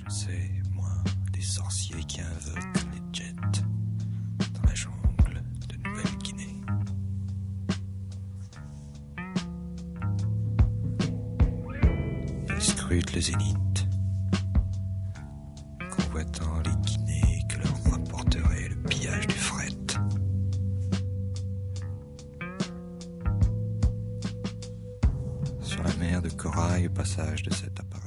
Je sais, moi, des sorciers qui invoquent les jets dans la jungle de Nouvelle-Guinée. Ils scrutent le zénith, convoitant les Guinées que leur rapporterait le pillage du fret. Sur la mer de corail, au passage de cet appareil,